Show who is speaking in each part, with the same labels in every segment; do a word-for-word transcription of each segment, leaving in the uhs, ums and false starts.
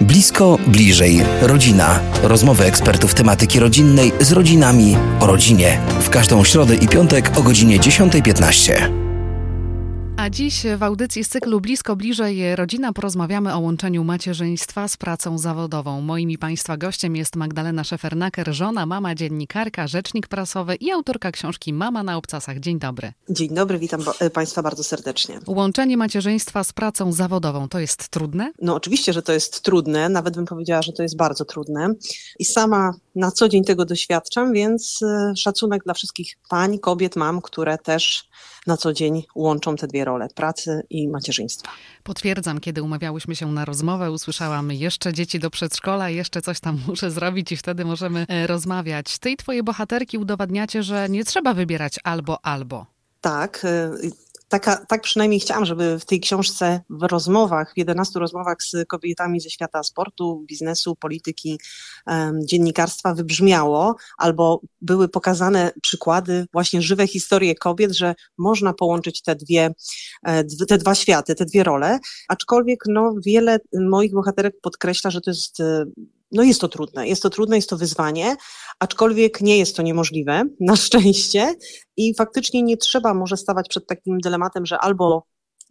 Speaker 1: Blisko, bliżej. Rodzina. Rozmowy ekspertów tematyki rodzinnej z rodzinami o rodzinie. W każdą środę i piątek o godzinie dziesiąta piętnaście.
Speaker 2: A dziś w audycji z cyklu Blisko, bliżej. Rodzina porozmawiamy o łączeniu macierzyństwa z pracą zawodową. Moim i Państwa gościem jest Magdalena Szefernaker, żona, mama, dziennikarka, rzecznik prasowy i autorka książki Mama na obcasach. Dzień dobry.
Speaker 3: Dzień dobry, witam Państwa bardzo serdecznie.
Speaker 2: Łączenie macierzyństwa z pracą zawodową to jest trudne?
Speaker 3: No oczywiście, że to jest trudne, nawet bym powiedziała, że to jest bardzo trudne i sama na co dzień tego doświadczam, więc szacunek dla wszystkich pań, kobiet, mam, które też na co dzień łączą te dwie role, pracy i macierzyństwa.
Speaker 2: Potwierdzam, kiedy umawiałyśmy się na rozmowę, usłyszałam jeszcze dzieci do przedszkola, jeszcze coś tam muszę zrobić i wtedy możemy rozmawiać. Ty i twoje bohaterki udowadniacie, że nie trzeba wybierać albo, albo.
Speaker 3: Tak, Taka, tak przynajmniej chciałam, żeby w tej książce w rozmowach, w jedenastu rozmowach z kobietami ze świata sportu, biznesu, polityki, um, dziennikarstwa wybrzmiało, albo były pokazane przykłady, właśnie żywe historie kobiet, że można połączyć te dwie, te dwa światy, te dwie role, aczkolwiek no, wiele moich bohaterek podkreśla, że to jest No jest to trudne, jest to trudne, jest to wyzwanie, aczkolwiek nie jest to niemożliwe, na szczęście i faktycznie nie trzeba może stawać przed takim dylematem, że albo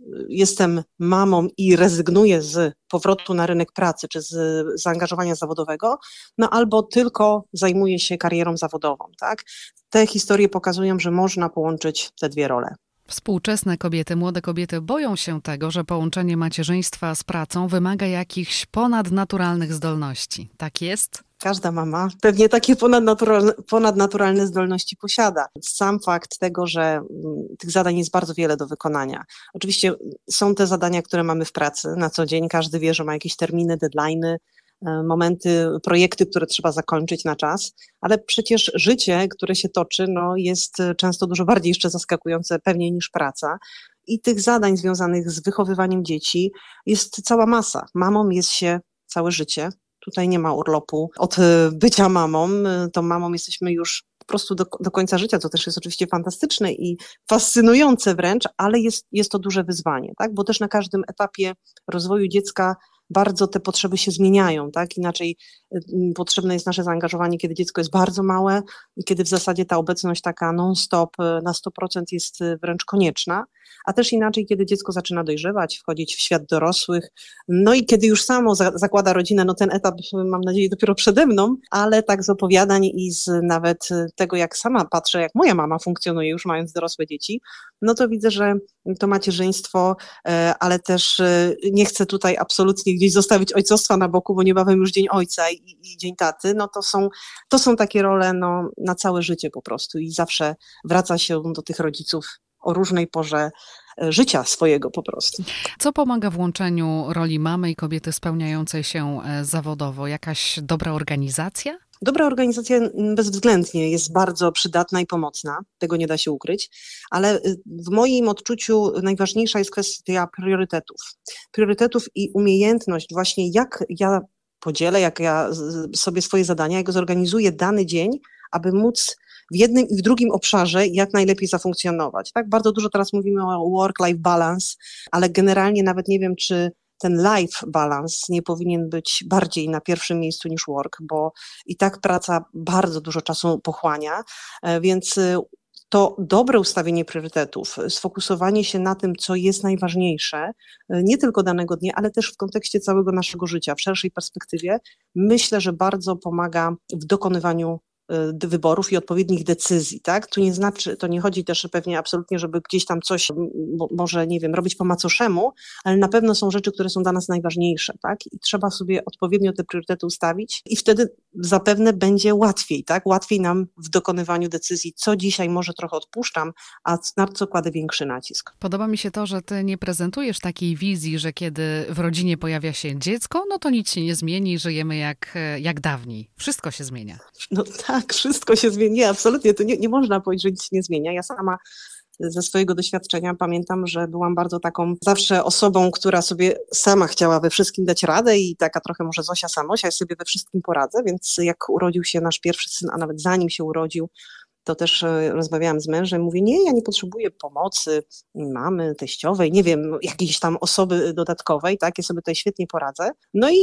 Speaker 3: jestem mamą i rezygnuję z powrotu na rynek pracy czy z zaangażowania zawodowego, no albo tylko zajmuję się karierą zawodową, tak? Te historie pokazują, że można połączyć te dwie role.
Speaker 2: Współczesne kobiety, młode kobiety boją się tego, że połączenie macierzyństwa z pracą wymaga jakichś ponadnaturalnych zdolności. Tak jest?
Speaker 3: Każda mama pewnie takie ponadnaturalne, ponadnaturalne zdolności posiada. Sam fakt tego, że tych zadań jest bardzo wiele do wykonania. Oczywiście są te zadania, które mamy w pracy na co dzień. Każdy wie, że ma jakieś terminy, deadline'y, momenty, projekty, które trzeba zakończyć na czas, ale przecież życie, które się toczy, no, jest często dużo bardziej jeszcze zaskakujące pewnie niż praca i tych zadań związanych z wychowywaniem dzieci jest cała masa. Mamą jest się całe życie, tutaj nie ma urlopu od bycia mamą, to mamą jesteśmy już po prostu do, do końca życia, co też jest oczywiście fantastyczne i fascynujące wręcz, ale jest, jest to duże wyzwanie, tak? Bo też na każdym etapie rozwoju dziecka bardzo te potrzeby się zmieniają, tak? Inaczej potrzebne jest nasze zaangażowanie, kiedy dziecko jest bardzo małe i kiedy w zasadzie ta obecność taka non-stop na sto procent jest wręcz konieczna, a też inaczej, kiedy dziecko zaczyna dojrzewać, wchodzić w świat dorosłych, no i kiedy już samo za- zakłada rodzinę, no ten etap mam nadzieję dopiero przede mną, ale tak z opowiadań i z nawet tego, jak sama patrzę, jak moja mama funkcjonuje już mając dorosłe dzieci, no to widzę, że to macierzyństwo, ale też nie chcę tutaj absolutnie gdzieś zostawić ojcostwa na boku, bo niebawem już Dzień Ojca i, i Dzień Taty, no to są, to są takie role no, na całe życie po prostu i zawsze wraca się do tych rodziców o różnej porze życia swojego po prostu.
Speaker 2: Co pomaga w łączeniu roli mamy i kobiety spełniającej się zawodowo? Jakaś dobra organizacja?
Speaker 3: Dobra organizacja bezwzględnie jest bardzo przydatna i pomocna, tego nie da się ukryć, ale w moim odczuciu najważniejsza jest kwestia priorytetów. Priorytetów i umiejętność właśnie jak ja podzielę, jak ja sobie swoje zadania, jak zorganizuję dany dzień, aby móc w jednym i w drugim obszarze jak najlepiej zafunkcjonować. Tak, bardzo dużo teraz mówimy o work-life balance, ale generalnie nawet nie wiem, czy ten life balance nie powinien być bardziej na pierwszym miejscu niż work, bo i tak praca bardzo dużo czasu pochłania, więc to dobre ustawienie priorytetów, sfokusowanie się na tym, co jest najważniejsze, nie tylko danego dnia, ale też w kontekście całego naszego życia, w szerszej perspektywie, myślę, że bardzo pomaga w dokonywaniu wyborów i odpowiednich decyzji, tak? Tu nie znaczy, to nie chodzi też pewnie absolutnie, żeby gdzieś tam coś, może nie wiem, robić po macoszemu, ale na pewno są rzeczy, które są dla nas najważniejsze, tak? I trzeba sobie odpowiednio te priorytety ustawić i wtedy zapewne będzie łatwiej, tak? Łatwiej nam w dokonywaniu decyzji, co dzisiaj może trochę odpuszczam, a na co kładę większy nacisk.
Speaker 2: Podoba mi się to, że ty nie prezentujesz takiej wizji, że kiedy w rodzinie pojawia się dziecko, no to nic się nie zmieni, żyjemy jak, jak dawniej. Wszystko się zmienia.
Speaker 3: No tak. Tak, wszystko się zmieni, absolutnie, to nie, nie można powiedzieć, że nic się nie zmienia. Ja sama ze swojego doświadczenia pamiętam, że byłam bardzo taką zawsze osobą, która sobie sama chciała we wszystkim dać radę i taka trochę może Zosia Samosia, ja sobie we wszystkim poradzę, więc jak urodził się nasz pierwszy syn, a nawet zanim się urodził, to też rozmawiałam z mężem, mówię, nie, ja nie potrzebuję pomocy mamy, teściowej, nie wiem, jakiejś tam osoby dodatkowej, tak, ja sobie tutaj świetnie poradzę. No i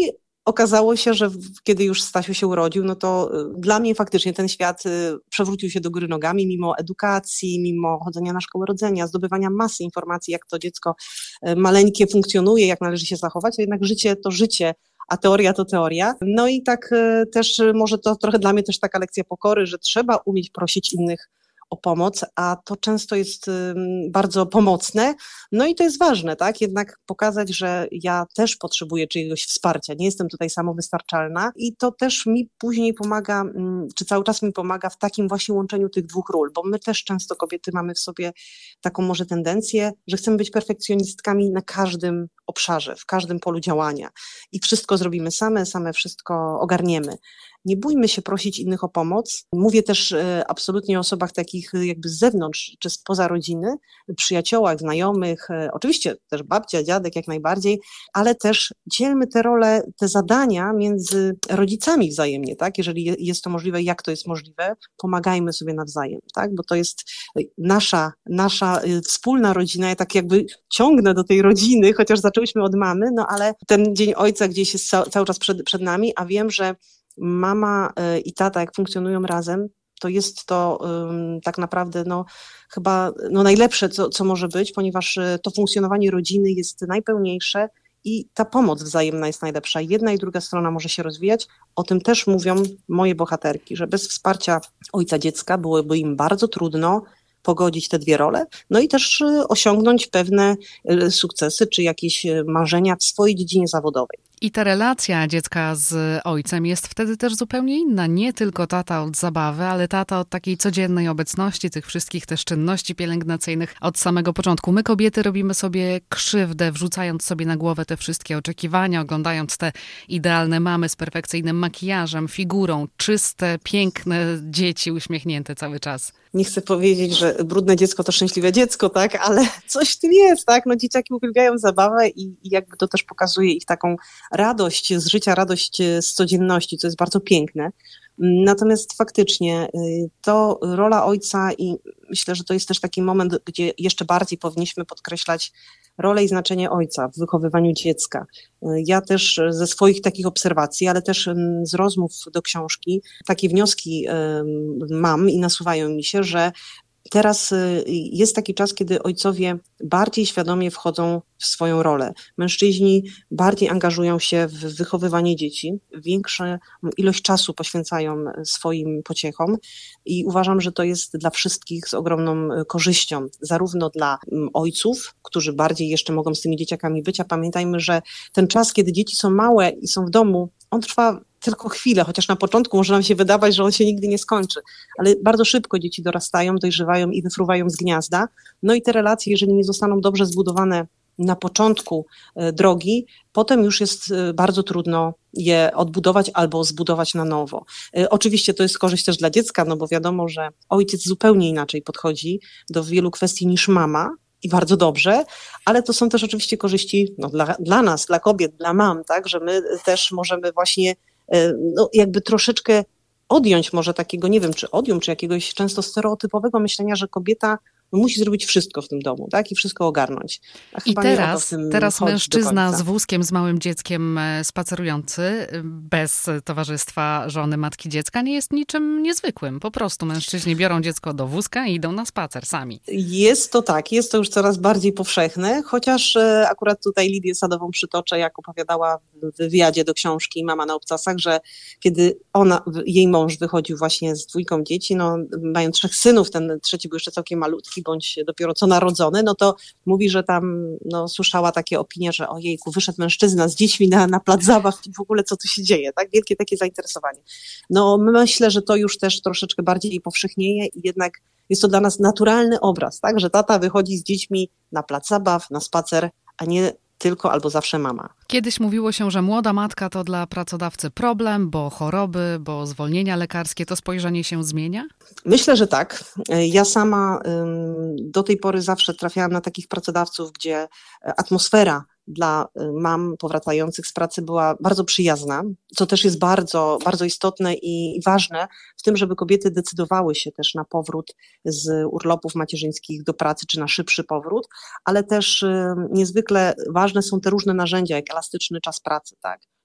Speaker 3: okazało się, że w- kiedy już Stasiu się urodził, no to y, dla mnie faktycznie ten świat y, przewrócił się do góry nogami, mimo edukacji, mimo chodzenia na szkołę rodzenia, zdobywania masy informacji, jak to dziecko y, maleńkie funkcjonuje, jak należy się zachować, a jednak życie to życie, a teoria to teoria. No i tak y, też y, może to trochę dla mnie też taka lekcja pokory, że trzeba umieć prosić innych o pomoc, a to często jest ym, bardzo pomocne. No i to jest ważne, tak? Jednak pokazać, że ja też potrzebuję czyjegoś wsparcia, nie jestem tutaj samowystarczalna i to też mi później pomaga, ym, czy cały czas mi pomaga w takim właśnie łączeniu tych dwóch ról, bo my też często kobiety mamy w sobie taką może tendencję, że chcemy być perfekcjonistkami na każdym obszarze, w każdym polu działania i wszystko zrobimy same, same wszystko ogarniemy. Nie bójmy się prosić innych o pomoc. Mówię też e, absolutnie o osobach takich e, jakby z zewnątrz, czy spoza rodziny, przyjaciołach, znajomych, e, oczywiście też babcia, dziadek jak najbardziej, ale też dzielmy te role, te zadania między rodzicami wzajemnie, tak? Jeżeli je- jest to możliwe, jak to jest możliwe, pomagajmy sobie nawzajem, tak? Bo to jest e, nasza, nasza e, wspólna rodzina. Ja tak jakby ciągnę do tej rodziny, chociaż zaczęłyśmy od mamy, no ale ten Dzień Ojca gdzieś jest ca- cały czas przed, przed nami, a wiem, że mama y, i tata, jak funkcjonują razem, to jest to ym, tak naprawdę no, chyba no, najlepsze, co, co może być, ponieważ y, to funkcjonowanie rodziny jest najpełniejsze i ta pomoc wzajemna jest najlepsza. Jedna i druga strona może się rozwijać. O tym też mówią moje bohaterki, że bez wsparcia ojca dziecka byłoby im bardzo trudno pogodzić te dwie role, no i też y, osiągnąć pewne y, sukcesy czy jakieś y, marzenia w swojej dziedzinie zawodowej.
Speaker 2: I ta relacja dziecka z ojcem jest wtedy też zupełnie inna. Nie tylko tata od zabawy, ale tata od takiej codziennej obecności, tych wszystkich też czynności pielęgnacyjnych od samego początku. My kobiety robimy sobie krzywdę, wrzucając sobie na głowę te wszystkie oczekiwania, oglądając te idealne mamy z perfekcyjnym makijażem, figurą, czyste, piękne dzieci uśmiechnięte cały czas.
Speaker 3: Nie chcę powiedzieć, że brudne dziecko to szczęśliwe dziecko, tak, ale coś w tym jest, tak, no dzieciaki uwielbiają zabawę i, i jakby to też pokazuje ich taką radość z życia, radość z codzienności, co jest bardzo piękne. Natomiast faktycznie y, to rola ojca i myślę, że to jest też taki moment, gdzie jeszcze bardziej powinniśmy podkreślać rolę i znaczenie ojca w wychowywaniu dziecka. Y, Ja też ze swoich takich obserwacji, ale też ym, z rozmów do książki, takie wnioski ym, mam i nasuwają mi się, że teraz y, jest taki czas, kiedy ojcowie bardziej świadomie wchodzą w swoją rolę. Mężczyźni bardziej angażują się w wychowywanie dzieci, większą ilość czasu poświęcają swoim pociechom i uważam, że to jest dla wszystkich z ogromną korzyścią, zarówno dla mm, ojców, którzy bardziej jeszcze mogą z tymi dzieciakami być, a pamiętajmy, że ten czas, kiedy dzieci są małe i są w domu, on trwa tylko chwilę, chociaż na początku może nam się wydawać, że on się nigdy nie skończy, ale bardzo szybko dzieci dorastają, dojrzewają i wyfruwają z gniazda. No i te relacje, jeżeli nie zostaną dobrze zbudowane na początku e, drogi, potem już jest e, bardzo trudno je odbudować albo zbudować na nowo. E, Oczywiście to jest korzyść też dla dziecka, no bo wiadomo, że ojciec zupełnie inaczej podchodzi do wielu kwestii niż mama, i bardzo dobrze, ale to są też oczywiście korzyści no, dla, dla nas, dla kobiet, dla mam, tak, że my też możemy właśnie e, no, jakby troszeczkę odjąć może takiego, nie wiem, czy odium, czy jakiegoś często stereotypowego myślenia, że kobieta no, musi zrobić wszystko w tym domu, tak, i wszystko ogarnąć. A
Speaker 2: I
Speaker 3: chyba nie o to w
Speaker 2: teraz,
Speaker 3: tym
Speaker 2: teraz
Speaker 3: chodzi do
Speaker 2: mężczyzna
Speaker 3: końca.
Speaker 2: z wózkiem, z małym dzieckiem e, spacerujący, e, bez towarzystwa żony, matki, dziecka, nie jest niczym niezwykłym. Po prostu mężczyźni biorą dziecko do wózka i idą na spacer sami.
Speaker 3: Jest to tak, jest to już coraz bardziej powszechne, chociaż e, akurat tutaj Lidię Sadową przytoczę, jak opowiadała w wywiadzie do książki Mama na obcasach, że kiedy ona, w- jej mąż wychodził właśnie z dwójką dzieci, no mają trzech synów, ten trzeci był jeszcze całkiem malutki, bądź dopiero co narodzony, no to mówi, że tam no, słyszała takie opinie, że ojejku, wyszedł mężczyzna z dziećmi na, na plac zabaw i w ogóle co tu się dzieje, tak? Wielkie takie zainteresowanie. No myślę, że to już też troszeczkę bardziej powszechnieje i jednak jest to dla nas naturalny obraz, tak? Że tata wychodzi z dziećmi na plac zabaw, na spacer, a nie tylko albo zawsze mama.
Speaker 2: Kiedyś mówiło się, że młoda matka to dla pracodawcy problem, bo choroby, bo zwolnienia lekarskie. To spojrzenie się zmienia?
Speaker 3: Myślę, że tak. Ja sama ym, do tej pory zawsze trafiałam na takich pracodawców, gdzie atmosfera dla y, mam powracających z pracy była bardzo przyjazna, co też jest bardzo, bardzo istotne i, i ważne w tym, żeby kobiety decydowały się też na powrót z urlopów macierzyńskich do pracy, czy na szybszy powrót, ale też y, niezwykle ważne są te różne narzędzia, jak elastyczny czas pracy, tak.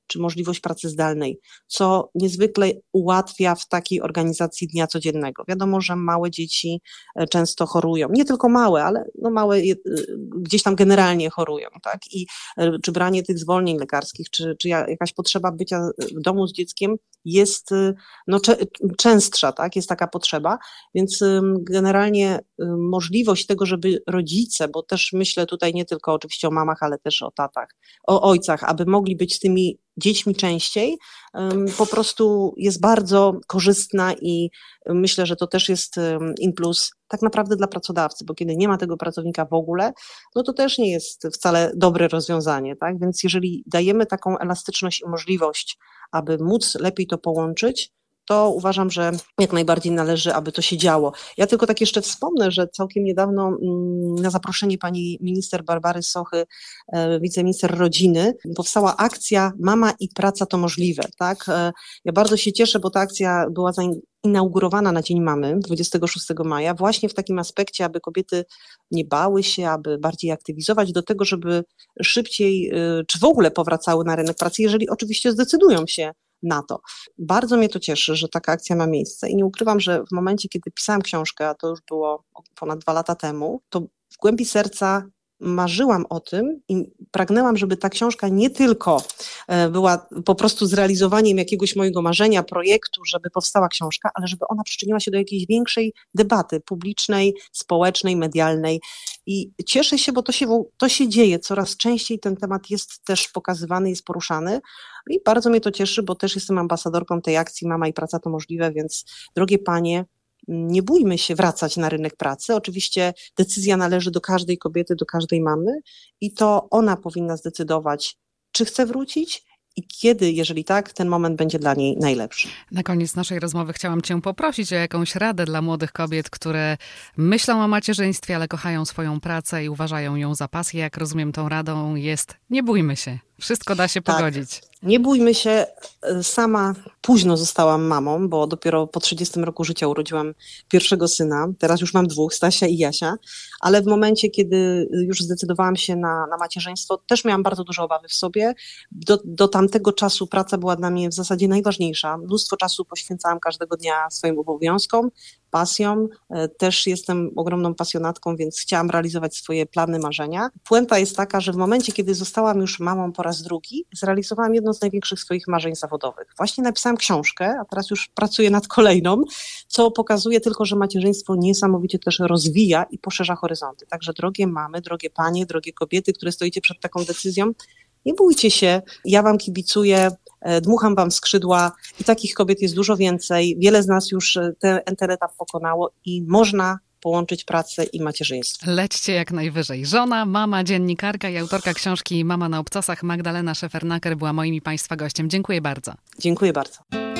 Speaker 3: czy możliwość pracy zdalnej, co niezwykle ułatwia w takiej organizacji dnia codziennego. Wiadomo, że małe dzieci często chorują, nie tylko małe, ale no małe gdzieś tam generalnie chorują, tak? I czy branie tych zwolnień lekarskich, czy, czy jakaś potrzeba bycia w domu z dzieckiem jest no, cze- częstsza, tak? Jest taka potrzeba, więc generalnie możliwość tego, żeby rodzice, bo też myślę tutaj nie tylko oczywiście o mamach, ale też o tatach, o ojcach, aby mogli być z tymi dziećmi częściej, po prostu jest bardzo korzystna i myślę, że to też jest in plus tak naprawdę dla pracodawcy, bo kiedy nie ma tego pracownika w ogóle, no to też nie jest wcale dobre rozwiązanie, tak? Więc jeżeli dajemy taką elastyczność i możliwość, aby móc lepiej to połączyć, to uważam, że jak najbardziej należy, aby to się działo. Ja tylko tak jeszcze wspomnę, że całkiem niedawno na zaproszenie pani minister Barbary Sochy, wiceminister rodziny, powstała akcja Mama i praca to możliwe. Tak? Ja bardzo się cieszę, bo ta akcja była inaugurowana na Dzień Mamy, dwudziestego szóstego maja, właśnie w takim aspekcie, aby kobiety nie bały się, aby bardziej aktywizować do tego, żeby szybciej, czy w ogóle powracały na rynek pracy, jeżeli oczywiście zdecydują się na to. Bardzo mnie to cieszy, że taka akcja ma miejsce i nie ukrywam, że w momencie, kiedy pisałam książkę, a to już było ponad dwa lata temu, to w głębi serca marzyłam o tym i pragnęłam, żeby ta książka nie tylko była po prostu zrealizowaniem jakiegoś mojego marzenia, projektu, żeby powstała książka, ale żeby ona przyczyniła się do jakiejś większej debaty publicznej, społecznej, medialnej. I cieszę się, bo to się, to się dzieje. Coraz częściej ten temat jest też pokazywany, jest poruszany i bardzo mnie to cieszy, bo też jestem ambasadorką tej akcji Mama i praca to możliwe, więc drogie panie, nie bójmy się wracać na rynek pracy. Oczywiście decyzja należy do każdej kobiety, do każdej mamy i to ona powinna zdecydować, czy chce wrócić i kiedy, jeżeli tak, ten moment będzie dla niej najlepszy.
Speaker 2: Na koniec naszej rozmowy chciałam cię poprosić o jakąś radę dla młodych kobiet, które myślą o macierzyństwie, ale kochają swoją pracę i uważają ją za pasję. Jak rozumiem, tą radą jest: nie bójmy się. Wszystko da się pogodzić.
Speaker 3: Tak. Nie bójmy się. Sama późno zostałam mamą, bo dopiero po trzydziestym roku życia urodziłam pierwszego syna. Teraz już mam dwóch, Stasia i Jasia. Ale w momencie, kiedy już zdecydowałam się na, na macierzyństwo, też miałam bardzo duże obawy w sobie. Do, do tamtego czasu praca była dla mnie w zasadzie najważniejsza. Mnóstwo czasu poświęcałam każdego dnia swoim obowiązkom, pasjom. Też jestem ogromną pasjonatką, więc chciałam realizować swoje plany, marzenia. Puenta jest taka, że w momencie, kiedy zostałam już mamą po raz drugi, zrealizowałam jedno z największych swoich marzeń zawodowych. Właśnie napisałam książkę, a teraz już pracuję nad kolejną, co pokazuje tylko, że macierzyństwo niesamowicie też rozwija i poszerza horyzonty. Także drogie mamy, drogie panie, drogie kobiety, które stoicie przed taką decyzją, nie bójcie się, ja wam kibicuję, dmucham wam w skrzydła i takich kobiet jest dużo więcej. Wiele z nas już ten, ten etap pokonało i można połączyć pracę i macierzyństwo.
Speaker 2: Lećcie jak najwyżej. Żona, mama, dziennikarka i autorka książki Mama na obcasach Magdalena Szefernaker była moim i państwa gościem. Dziękuję bardzo.
Speaker 3: Dziękuję bardzo.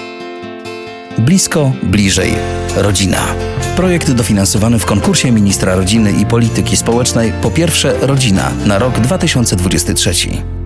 Speaker 1: Blisko, bliżej. Rodzina. Projekt dofinansowany w konkursie ministra rodziny i polityki społecznej Po pierwsze Rodzina na rok dwa tysiące dwudziesty trzeci.